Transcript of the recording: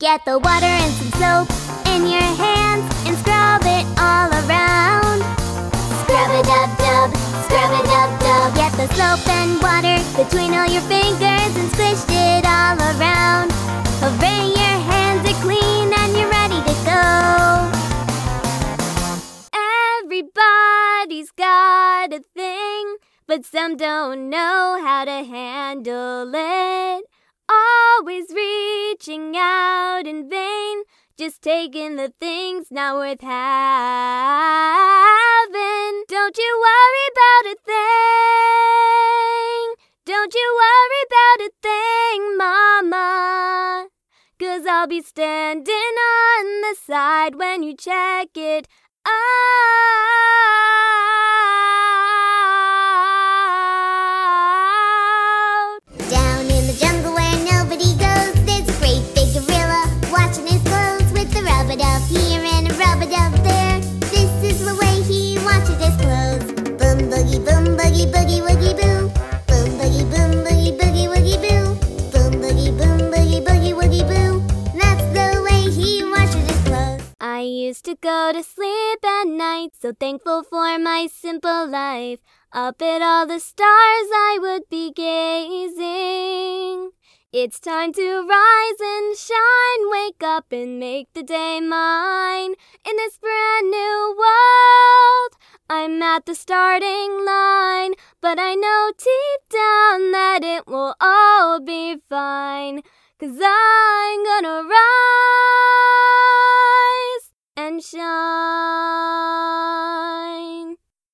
Get the water and some soap in your hands and scrub it all around. Scrub-a-dub-dub, scrub-a-dub-dub. Get the soap and water between all your fingers and squish it all around. Hooray, your hands are clean and you're ready to go. Everybody's got a thing, but some don't know how to handle it. Always reaching out in vain, just taking the things not worth having. Don't you worry about a thing. Don't you worry about a thing, Mama. 'Cause I'll be standing on the side when you check it out. Down in the jungle where nobody goes, there's a great big gorilla watching his clothes with a rub-a-dub here and a rub-a-dub there. This is the way he watches his clothes. Boom boogie boom boogie boogie woogie boo. Boom boogie boogie woogie boo. Boom boogie boogie woogie boo. That's the way he washes his clothes. I used to go to sleep at night, so thankful for my simple life. Up at all the stars I would be gazing. It's time to rise and shine, wake up and make the day mine. In this brand new world, I'm at the starting line, but I know deep down that it will all be fine. 'Cause I'm gonna rise